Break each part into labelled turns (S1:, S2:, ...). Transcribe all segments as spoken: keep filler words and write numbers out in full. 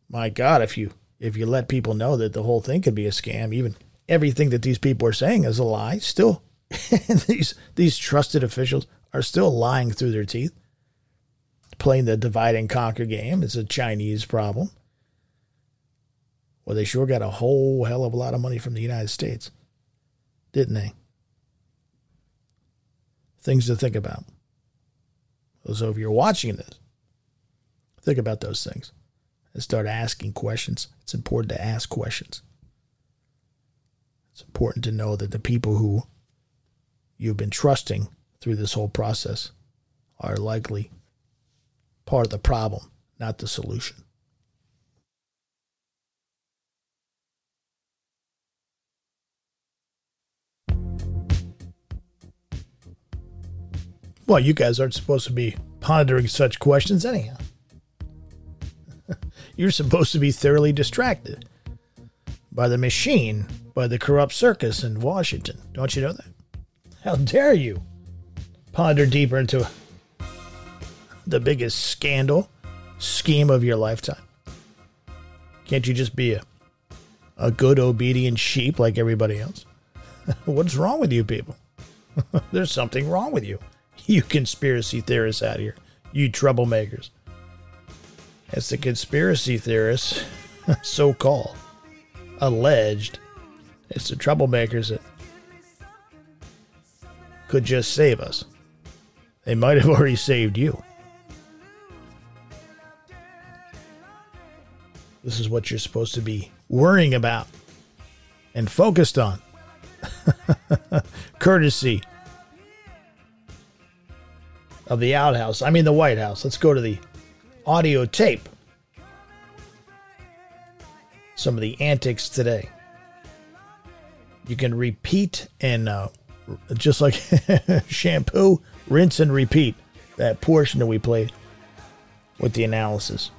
S1: My God, if you if you let people know that the whole thing could be a scam, even everything that these people are saying is a lie, still these these trusted officials are still lying through their teeth, playing the divide and conquer game. It's a Chinese problem. Well, they sure got a whole hell of a lot of money from the United States, didn't they? Things to think about. So if you're watching this, think about those things and start asking questions. It's important to ask questions. It's important to know that the people who you've been trusting through this whole process are likely part of the problem, not the solution. Well, you guys aren't supposed to be pondering such questions anyhow. You're supposed to be thoroughly distracted by the machine, by the corrupt circus in Washington. Don't you know that? How dare you ponder deeper into the biggest scandal, scheme of your lifetime? Can't you just be a, a good, obedient sheep like everybody else? What's wrong with you people? There's something wrong with you. You conspiracy theorists out here. You troublemakers. It's the conspiracy theorists, so-called, alleged. It's the troublemakers that could just save us. They might have already saved you. This is what you're supposed to be worrying about and focused on. Courtesy of the outhouse. I mean the White House. Let's go to the audio tape. Some of the antics today. You can repeat and uh, just like shampoo, rinse and repeat that portion that we played with the analysis.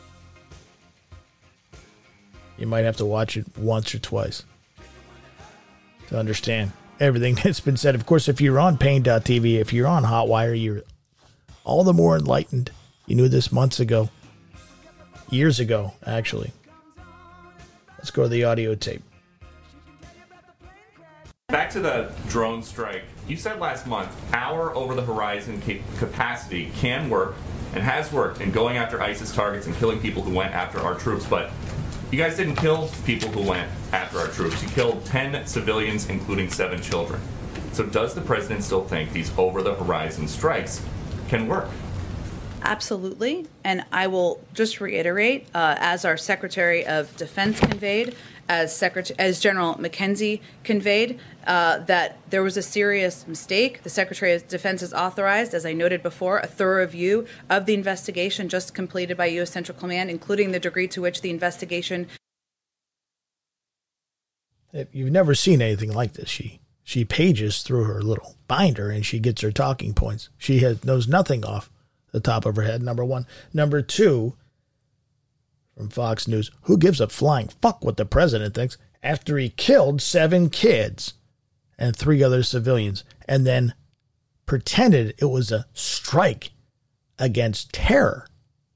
S1: You might have to watch it once or twice to understand everything that's been said. Of course, if you're on Pain dot T V, if you're on Hotwire, you're all the more enlightened. You knew this months ago. Years ago, actually. Let's go to the audio tape.
S2: Back to the drone strike. You said last month, our over-the-horizon capacity can work and has worked in going after ISIS targets and killing people who went after our troops, but you guys didn't kill people who went after our troops. You killed ten civilians, including seven children. So does the president still think these over-the-horizon strikes can work?
S3: Absolutely. And I will just reiterate, uh, as our Secretary of Defense conveyed, as Secretary, as General McKenzie conveyed, uh, that there was a serious mistake. The Secretary of Defense has authorized, as I noted before, a thorough review of the investigation just completed by U S Central Command, including the degree to which the investigation...
S1: You've never seen anything like this. She she pages through her little binder and she gets her talking points. She has knows nothing off the top of her head, number one. Number two, from Fox News, who gives a flying fuck what the president thinks after he killed seven kids and three other civilians and then pretended it was a strike against terror?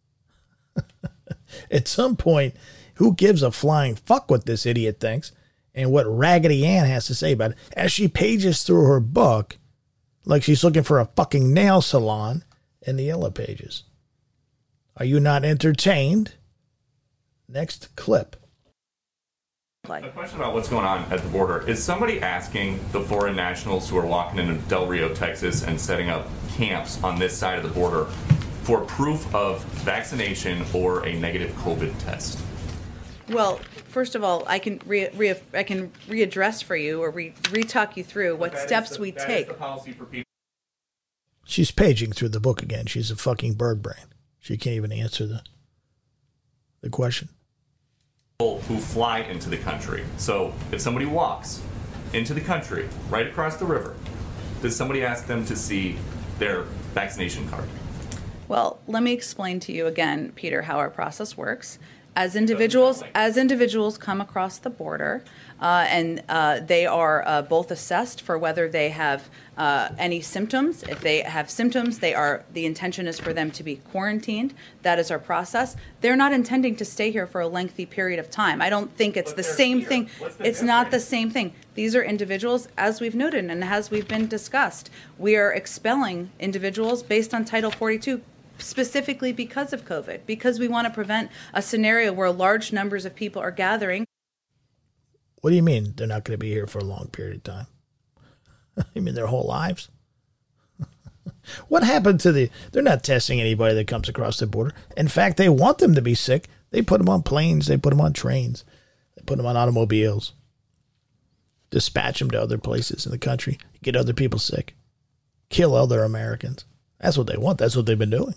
S1: At some point, who gives a flying fuck what this idiot thinks and what Raggedy Ann has to say about it as she pages through her book like she's looking for a fucking nail salon in the yellow pages? Are you not entertained? Next clip.
S2: A question about what's going on at the border. Is somebody asking the foreign nationals who are walking into Del Rio, Texas and setting up camps on this side of the border for proof of vaccination or a negative COVID test?
S3: Well, first of all, I can re, re, I can readdress for you or re, re-talk you through what steps
S2: the,
S3: we
S2: that
S3: take.
S2: Is the policy for people.
S1: She's paging through the book again. She's a fucking bird brain. She can't even answer the the question.
S2: Who fly into the country. So if somebody walks into the country right across the river, does somebody ask them to see their vaccination card?
S3: Well, let me explain to you again, Peter, how our process works. As individuals, as individuals come across the border, uh, and uh, they are uh, both assessed for whether they have uh, any symptoms. If they have symptoms, they are the intention is for them to be quarantined. That is our process. They're not intending to stay here for a lengthy period of time. I don't think it's
S2: But
S3: the
S2: they're
S3: same
S2: here.
S3: thing.
S2: What's the
S3: It's not the
S2: difference?
S3: same thing. These are individuals, as we've noted and as we've been discussed. We are expelling individuals based on Title forty-two. Specifically because of COVID, because we want to prevent a scenario where large numbers of people are gathering.
S1: What do you mean they're not going to be here for a long period of time? You mean their whole lives? What happened to the... They're not testing anybody that comes across the border. In fact, they want them to be sick. They put them on planes. They put them on trains. They put them on automobiles. Dispatch them to other places in the country. Get other people sick. Kill other Americans. That's what they want. That's what they've been doing.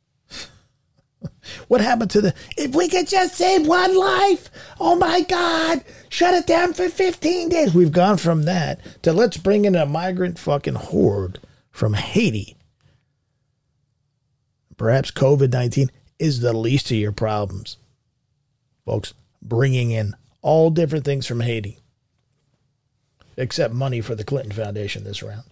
S1: What happened to the, if we could just save one life, oh my God, shut it down for fifteen days. We've gone from that to let's bring in a migrant fucking horde from Haiti. Perhaps COVID nineteen is the least of your problems. Folks, bringing in all different things from Haiti. Except money for the Clinton Foundation this round.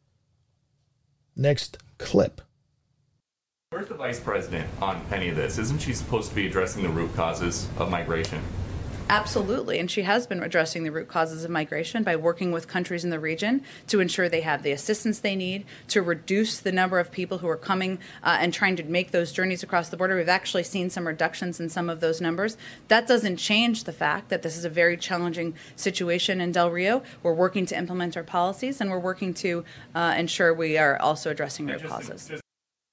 S1: Next clip.
S2: Where's the vice president on any of this? Isn't she supposed to be addressing the root causes of migration?
S3: Absolutely. And she has been addressing the root causes of migration by working with countries in the region to ensure they have the assistance they need to reduce the number of people who are coming uh, and trying to make those journeys across the border. We've actually seen some reductions in some of those numbers. That doesn't change the fact that this is a very challenging situation in Del Rio. We're working to implement our policies, and we're working to uh, ensure we are also addressing root
S2: Just-
S3: causes.
S2: just-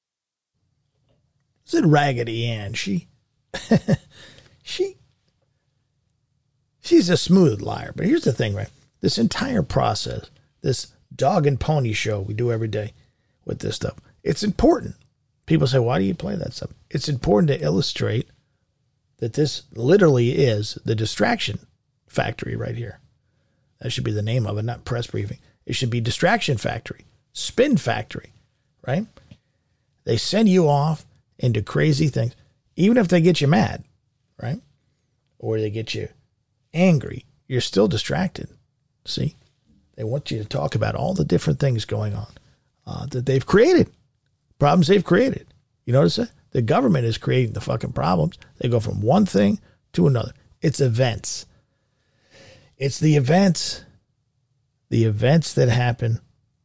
S1: Said Raggedy Ann. She, she, she's a smooth liar. But here's the thing, right? This entire process, this dog and pony show we do every day with this stuff, it's important. People say, why do you play that stuff? It's important to illustrate that this literally is the distraction factory right here. That should be the name of it, not press briefing. It should be distraction factory, spin factory, right? They send you off into crazy things, even if they get you mad, right? Or they get you angry, you're still distracted. See? They want you to talk about all the different things going on uh, that they've created, problems they've created. You notice that? The government is creating the fucking problems. They go from one thing to another. It's events. It's the events, the events that happen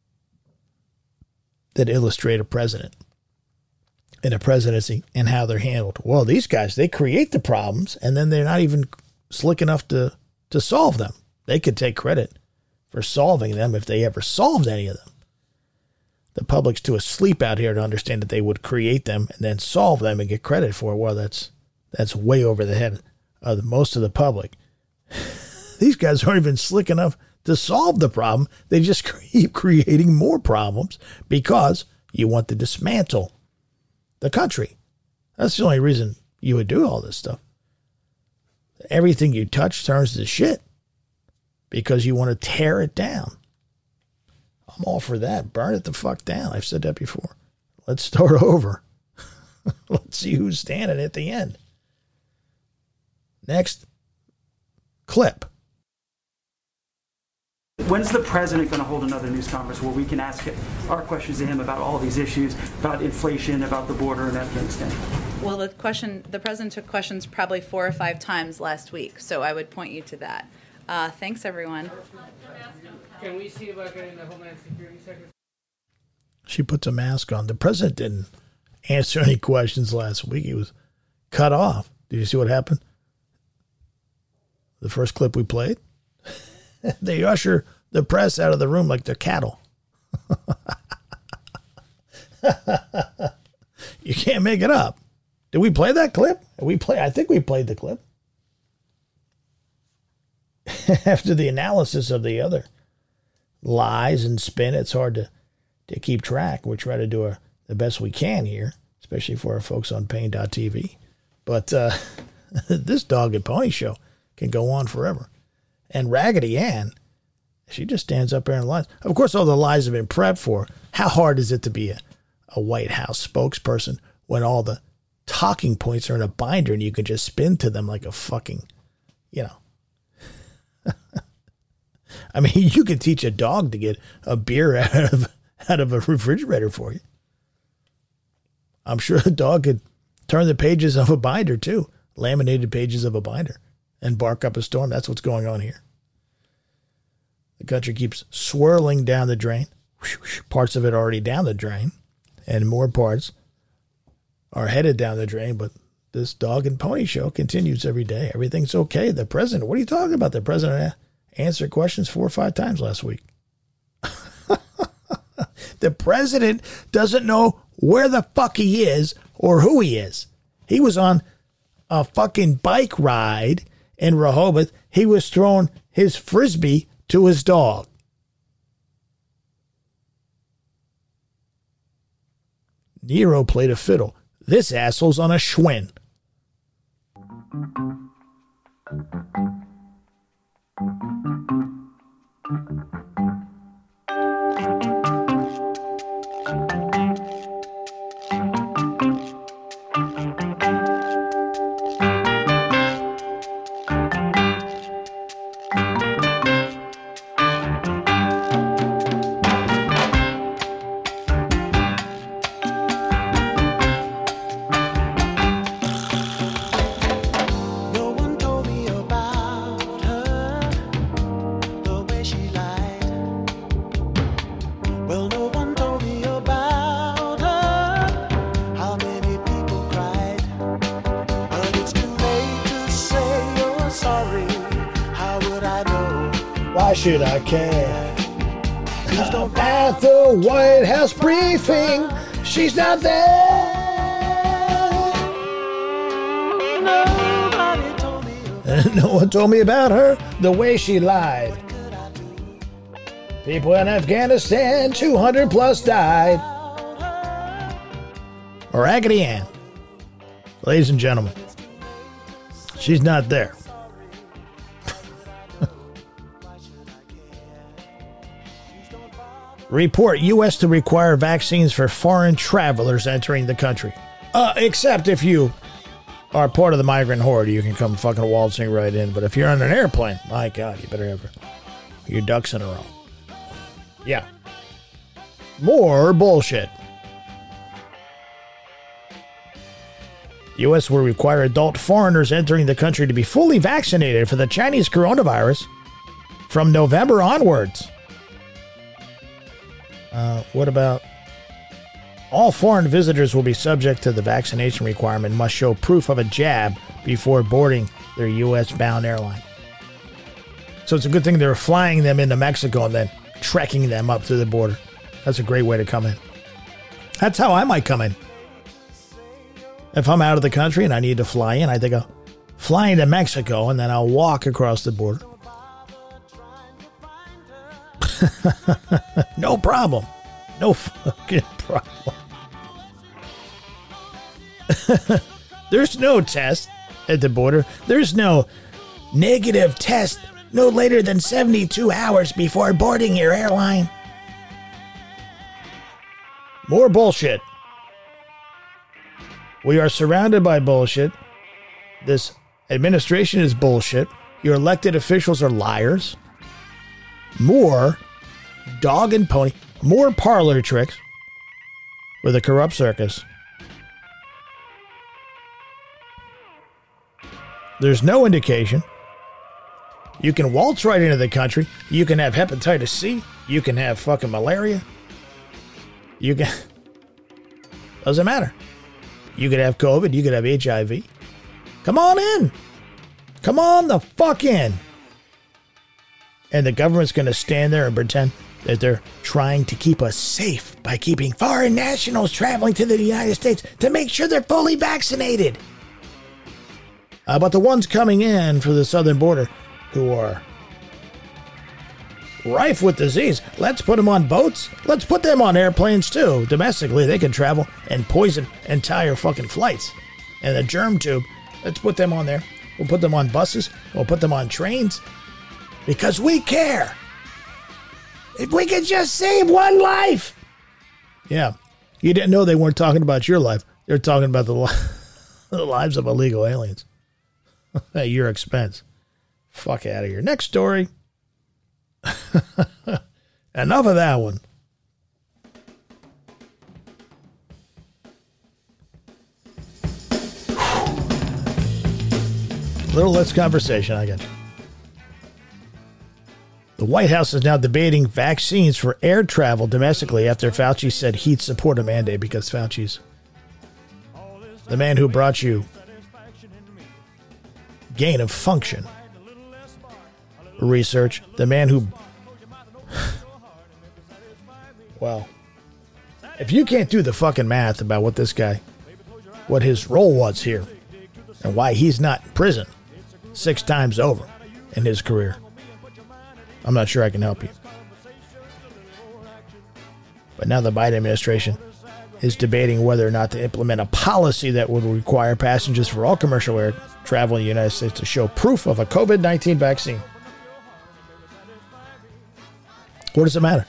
S1: that illustrate a president in a presidency and how they're handled. Well, these guys, they create the problems and then they're not even slick enough to, to solve them. They could take credit for solving them if they ever solved any of them. The public's too asleep out here to understand that they would create them and then solve them and get credit for it. Well, that's that's way over the head of most of the public. These guys aren't even slick enough to solve the problem. They just keep creating more problems because you want to dismantle the country. That's the only reason you would do all this stuff. Everything you touch turns to shit because you want to tear it down. I'm all for that. Burn it the fuck down. I've said that before. Let's start over. Let's see who's standing at the end. Next clip.
S4: When's the president going to hold another news conference where we can ask our questions to him about all these issues, about inflation, about the border in Afghanistan?
S3: Well, the question, the president took questions probably four or five times last week, so I would point you to that. Uh, thanks, everyone.
S5: Can we see about getting the Homeland Security Secretary?
S1: She puts a mask on. The president didn't answer any questions last week. He was cut off. Did you see what happened? The first clip we played? They usher the press out of the room like they're cattle. You can't make it up. Did we play that clip? We play. I think we played the clip. After the analysis of the other lies and spin, it's hard to, to keep track. We try to do our, the best we can here, especially for our folks on Pain dot T V. But uh, this dog and pony show can go on forever. And Raggedy Ann, she just stands up there and lies. Of course, all the lies have been prepped for. How hard is it to be a, a White House spokesperson when all the talking points are in a binder and you can just spin to them like a fucking, you know. I mean, you could teach a dog to get a beer out of out of a refrigerator for you. I'm sure a dog could turn the pages of a binder too, laminated pages of a binder, and bark up a storm. That's what's going on here. The country keeps swirling down the drain. Parts of it already down the drain, and more parts are headed down the drain. But this dog and pony show continues every day. Everything's okay. The president, what are you talking about? The president answered questions four or five times last week. The president doesn't know where the fuck he is or who he is. He was on a fucking bike ride in Rehoboth. He was throwing his Frisbee to his dog. Nero played a fiddle. This asshole's on a Schwinn. Should I care? At the White House briefing, she's not there. Nobody told me about no one told me about her, the way she lied. People in Afghanistan, two hundred plus died. Raggedy Ann. Ladies and gentlemen, she's not there. Report U S to require vaccines for foreign travelers entering the country. Uh, except if you are part of the migrant horde, you can come fucking waltzing right in. But if you're on an airplane, my God, you better have your ducks in a row. Yeah. More bullshit. U S will require adult foreigners entering the country to be fully vaccinated for the Chinese coronavirus from November onwards. Uh, what about all foreign visitors will be subject to the vaccination requirement, must show proof of a jab before boarding their U S-bound airline. So it's a good thing they're flying them into Mexico and then trekking them up through the border. That's a great way to come in. That's how I might come in. If I'm out of the country and I need to fly in, I think I'll fly into Mexico and then I'll walk across the border. No problem. No fucking problem. There's no test at the border. There's no negative test no later than seventy-two hours before boarding your airline. More bullshit. We are surrounded by bullshit. This administration is bullshit. Your elected officials are liars. More dog and pony, more parlor tricks for the corrupt circus. There's no indication. You can waltz right into the country. You can have hepatitis C. You can have fucking malaria. You can... Doesn't matter. You could have COVID. You could have H I V. Come on in. Come on the fuck in. And the government's going to stand there and pretend that they're trying to keep us safe by keeping foreign nationals traveling to the United States to make sure they're fully vaccinated. Uh, but the ones coming in for the southern border who are rife with disease, let's put them on boats. Let's put them on airplanes too. Domestically, they can travel and poison entire fucking flights. And the germ tube, let's put them on there. We'll put them on buses. We'll put them on trains. Because we care. If we could just save one life. Yeah. You didn't know they weren't talking about your life. They're talking about the life. the lives of illegal aliens at your expense. Fuck out of here. Next story. Enough of that one. Little less conversation, I get. The White House is now debating vaccines for air travel domestically after Fauci said he'd support a mandate because Fauci's the man who brought you gain of function research, the man who... Well, if you can't do the fucking math about what this guy, what his role was here, and why he's not in prison six times over in his career, I'm not sure I can help you. But now the Biden administration is debating whether or not to implement a policy that would require passengers for all commercial air travel in the United States to show proof of a COVID nineteen vaccine. What does it matter?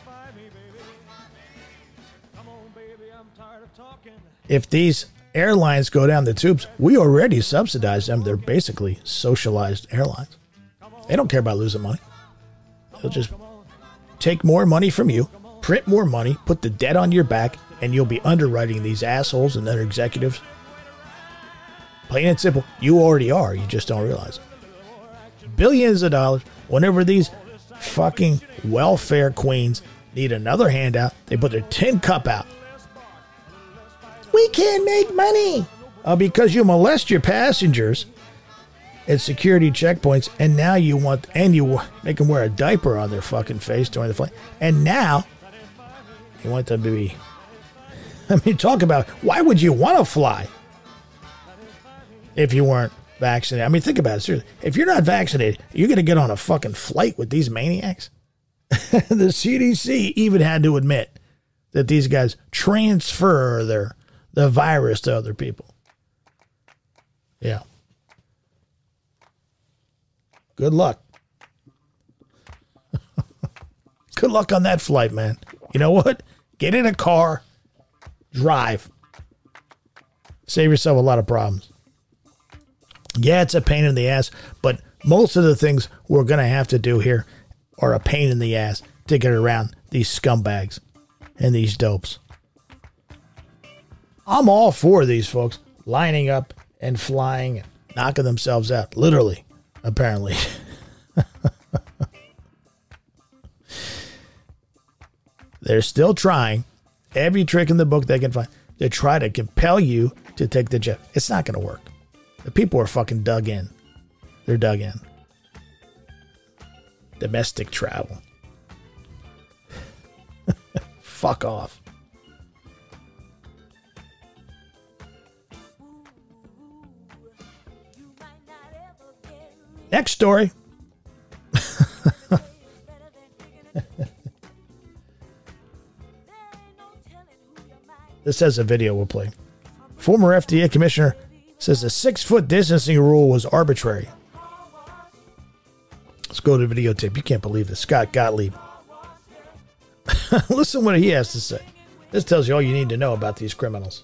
S1: If these airlines go down the tubes, we already subsidize them. They're basically socialized airlines. They don't care about losing money. They'll just take more money from you, print more money, put the debt on your back, and you'll be underwriting these assholes and their executives. Plain and simple, you already are. You just don't realize it. Billions of dollars. Whenever these fucking welfare queens need another handout, they put their tin cup out. We can't make money. Uh, because you molest your passengers at security checkpoints, and now you want, and you make them wear a diaper on their fucking face during the flight. And now you want them to be, I mean, talk about, why would you want to fly if you weren't vaccinated? I mean, think about it, seriously. If you're not vaccinated, you're going to get on a fucking flight with these maniacs? The C D C even had to admit that these guys transfer their the virus to other people. Yeah. Good luck. Good luck on that flight, man. You know what? Get in a car, drive. Save yourself a lot of problems. Yeah, it's a pain in the ass, but most of the things we're going to have to do here are a pain in the ass to get around these scumbags and these dopes. I'm all for these folks lining up and flying and knocking themselves out. Literally, apparently. They're still trying every trick in the book they can find to try to compel you to take the jet. It's not going to work. The people are fucking dug in. They're dug in. Domestic travel. Fuck off. Next story. This has a video we'll play. Former F D A commissioner says the six-foot distancing rule was arbitrary. Let's go to the videotape. You can't believe this. Scott Gottlieb. Listen what he has to say. This tells you all you need to know about these criminals.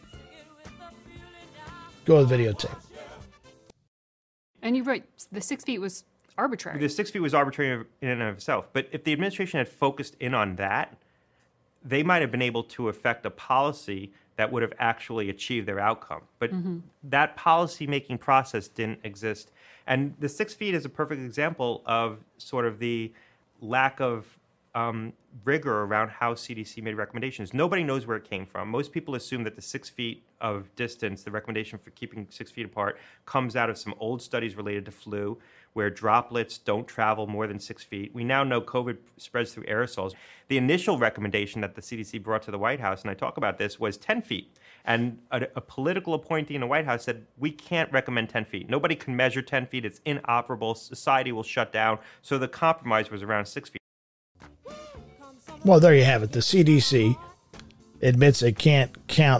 S1: Go to the videotape.
S6: And you're right. The six feet was arbitrary.
S7: The six feet was arbitrary in and of itself. But if the administration had focused in on that, they might have been able to affect a policy that would have actually achieved their outcome. But mm-hmm. that policy-making process didn't exist. And the six feet is a perfect example of sort of the lack of um, rigor around how C D C made recommendations. Nobody knows where it came from. Most people assume that the six feet of distance, the recommendation for keeping six feet apart, comes out of some old studies related to flu, where droplets don't travel more than six feet. We now know COVID spreads through aerosols. The initial recommendation that the C D C brought to the White House, and I talk about this, was ten feet. And a, a political appointee in the White House said, we can't recommend ten feet. Nobody can measure ten feet. It's inoperable. Society will shut down. So the compromise was around six feet.
S1: Well, there you have it. The C D C admits it can't count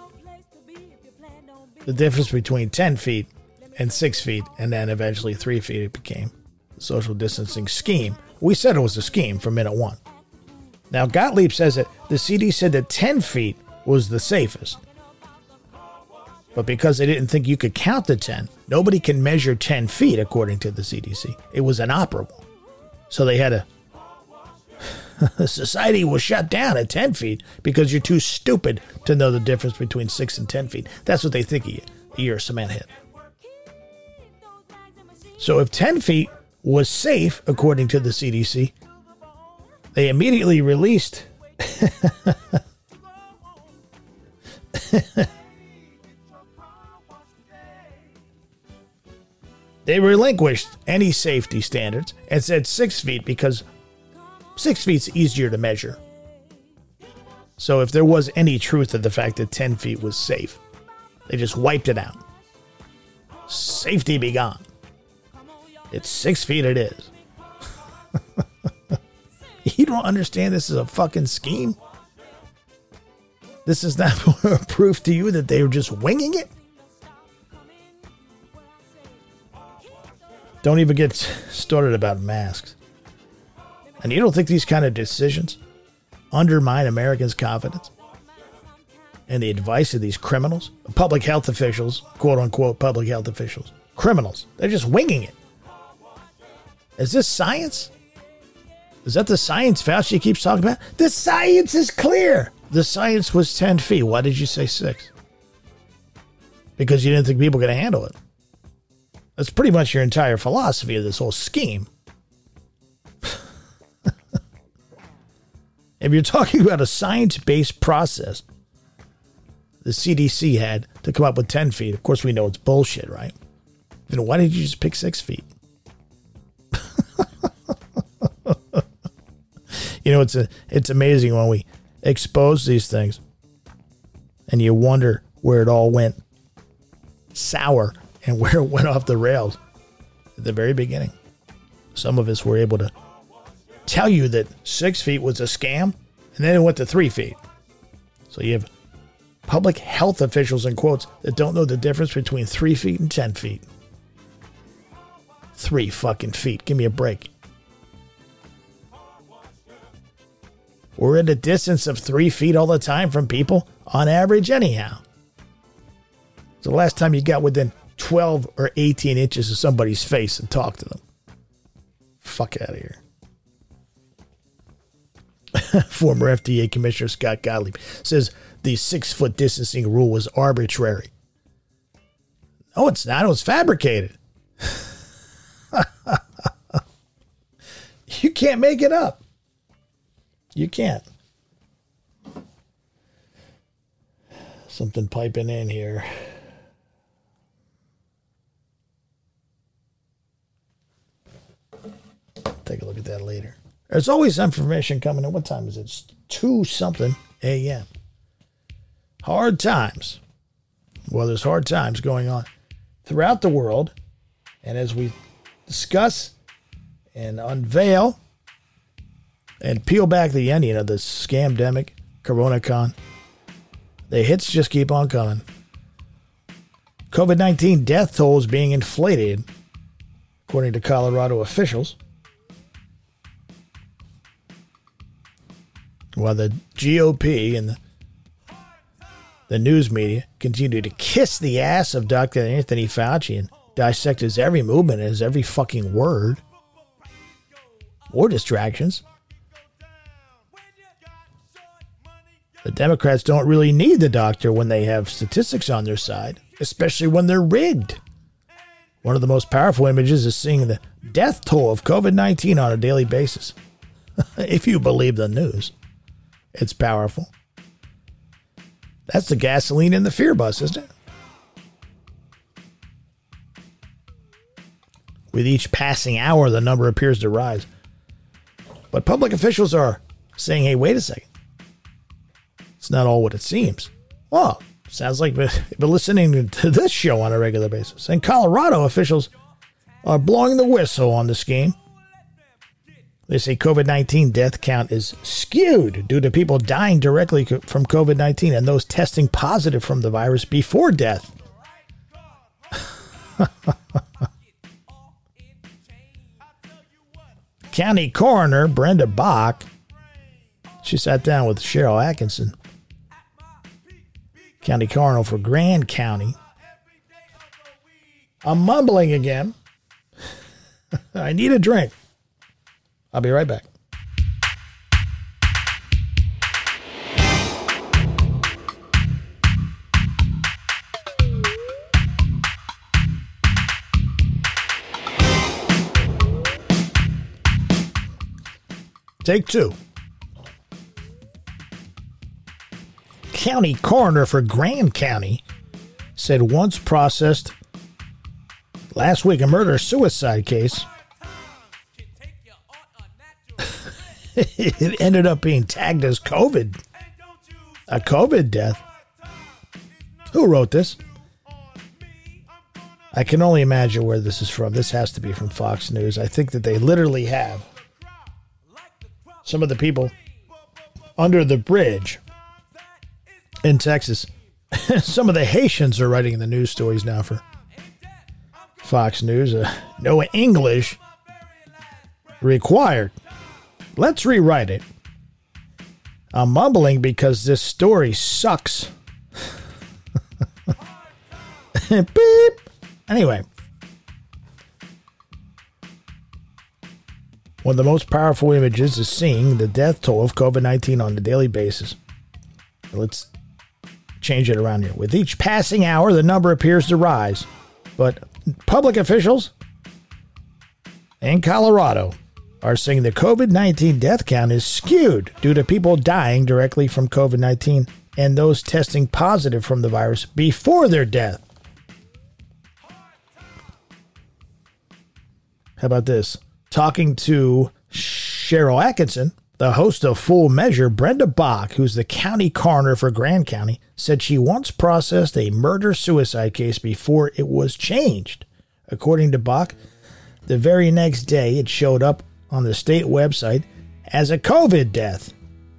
S1: the difference between ten feet and six feet, and then eventually three feet it became the social distancing scheme. We said it was a scheme from minute one. Now, Gottlieb says that the C D C said that ten feet was the safest. But because they didn't think you could count to ten, nobody can measure ten feet according to the C D C. It was inoperable. So they had a... Society was shut down at ten feet because you're too stupid to know the difference between six and ten feet. That's what they think of you. You're a cement head. So if ten feet was safe, according to the C D C, they immediately released... They relinquished any safety standards and said six feet because six feet's easier to measure. So if there was any truth to the fact that ten feet was safe, they just wiped it out. Safety be gone. It's six feet it is. You don't understand this is a fucking scheme? This is not proof to you that they were just winging it? Don't even get started about masks. And you don't think these kind of decisions undermine Americans' confidence and the advice of these criminals? Public health officials, quote unquote public health officials. Criminals. They're just winging it. Is this science? Is that the science Fauci keeps talking about? The science is clear. The science was ten feet. Why did you say six? Because you didn't think people were going to handle it. That's pretty much your entire philosophy of this whole scheme. If you're talking about a science-based process the C D C had to come up with ten feet, of course we know it's bullshit, right? Then why did you just pick six feet? You know, it's a, it's amazing when we expose these things and you wonder where it all went sour and where it went off the rails at the very beginning. Some of us were able to tell you that six feet was a scam, and then it went to three feet. So you have public health officials, in quotes, that don't know the difference between three feet and ten feet. Three fucking feet. Give me a break. We're at a distance of three feet all the time from people, on average, anyhow. It's the last time you got within twelve or eighteen inches of somebody's face and talked to them. Fuck out of here. Former F D A Commissioner Scott Gottlieb says the six-foot distancing rule was arbitrary. No, it's not. It was fabricated. You can't make it up. You can't. Something piping in here. Take a look at that later. There's always information coming in. What time is it? It's two something a m Hard times. Well, there's hard times going on throughout the world. And as we discuss and unveil and peel back the onion of this scamdemic, CoronaCon, the hits just keep on coming. COVID nineteen death tolls being inflated, according to Colorado officials, while the G O P and the, the news media continue to kiss the ass of Doctor Anthony Fauci and dissect his every movement and his every fucking word. More distractions. The Democrats don't really need the doctor when they have statistics on their side, especially when they're rigged. One of the most powerful images is seeing the death toll of COVID nineteen on a daily basis. If you believe the news, it's powerful. That's the gasoline in the fear bus, isn't it? With each passing hour, the number appears to rise. But public officials are saying, hey, wait a second. It's not all what it seems. Well, sounds like we've been listening to this show on a regular basis. And Colorado officials are blowing the whistle on the scheme. They say COVID nineteen death count is skewed due to people dying directly from COVID nineteen and those testing positive from the virus before death. County Coroner Brenda Bach, she sat down with Cheryl Atkinson, county coroner for Grand County. I'm mumbling again. I need a drink. I'll be right back. Take two. County coroner for Grand County said once processed last week a murder-suicide case. It ended up being tagged as COVID. A COVID death. Who wrote this? I can only imagine where this is from. This has to be from Fox News. I think that they literally have some of the people under the bridge in Texas. Some of the Haitians are writing the news stories now for Fox News. Uh, no English required. Let's rewrite it. I'm mumbling because this story sucks. Beep. Anyway. One of the most powerful images is seeing the death toll of COVID nineteen on a daily basis. Let's change it around here. With each passing hour, the number appears to rise. But public officials in Colorado are saying the COVID nineteen death count is skewed due to people dying directly from COVID nineteen and those testing positive from the virus before their death. How about this? Talking to Cheryl Atkinson, the host of Full Measure, Brenda Bach, who's the county coroner for Grand County, said she once processed a murder-suicide case before it was changed. According to Bach, the very next day it showed up on the state website as a COVID death.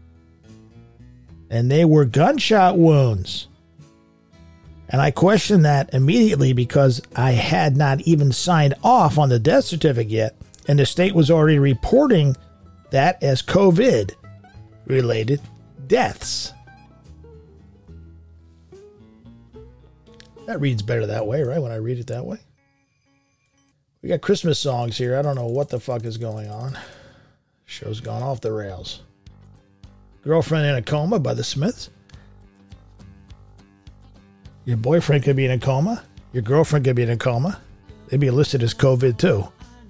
S1: And they were gunshot wounds. And I questioned that immediately because I had not even signed off on the death certificate yet. And the state was already reporting that as COVID-related deaths. That reads better that way, right? When I read it that way. We got Christmas songs here. I don't know what the fuck is going on. Show's gone off the rails. Girlfriend in a Coma by the Smiths. Your boyfriend could be in a coma. Your girlfriend could be in a coma. They'd be listed as COVID too.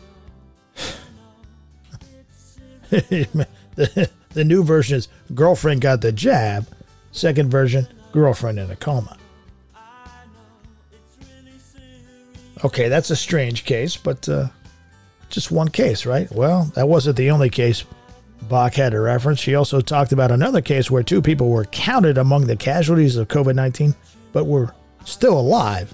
S1: the, the new version is girlfriend got the jab. Second version, girlfriend in a coma. Okay, that's a strange case, but uh, just one case, right? Well, that wasn't the only case Bach had to reference. She also talked about another case where two people were counted among the casualties of COVID nineteen, but were still alive.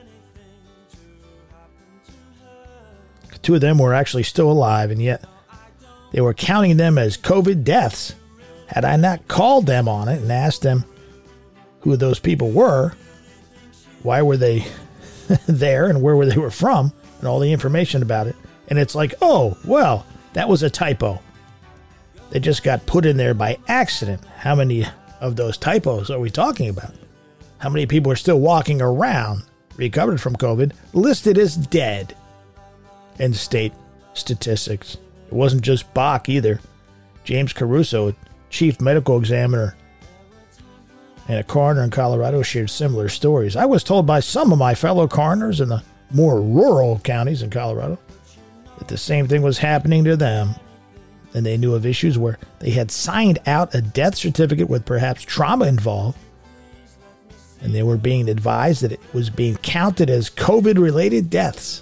S1: Two of them were actually still alive, and yet they were counting them as COVID deaths. Had I not called them on it and asked them who those people were, why were they there and where were they were from, and all the information about it, and it's like, oh, well, that was a typo. They just got put in there by accident. How many of those typos are we talking about? How many people are still walking around, recovered from COVID, listed as dead in state statistics? It wasn't just Bach either. James Caruso, chief medical examiner and a coroner in Colorado, shared similar stories. I was told by some of my fellow coroners in the more rural counties in Colorado that the same thing was happening to them. And they knew of issues where they had signed out a death certificate with perhaps trauma involved, and they were being advised that it was being counted as COVID-related deaths.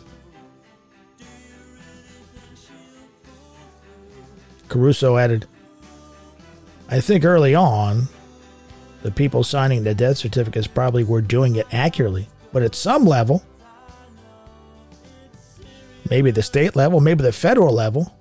S1: Caruso added, I think early on, the people signing the death certificates probably were doing it accurately. But at some level, maybe the state level, maybe the federal level,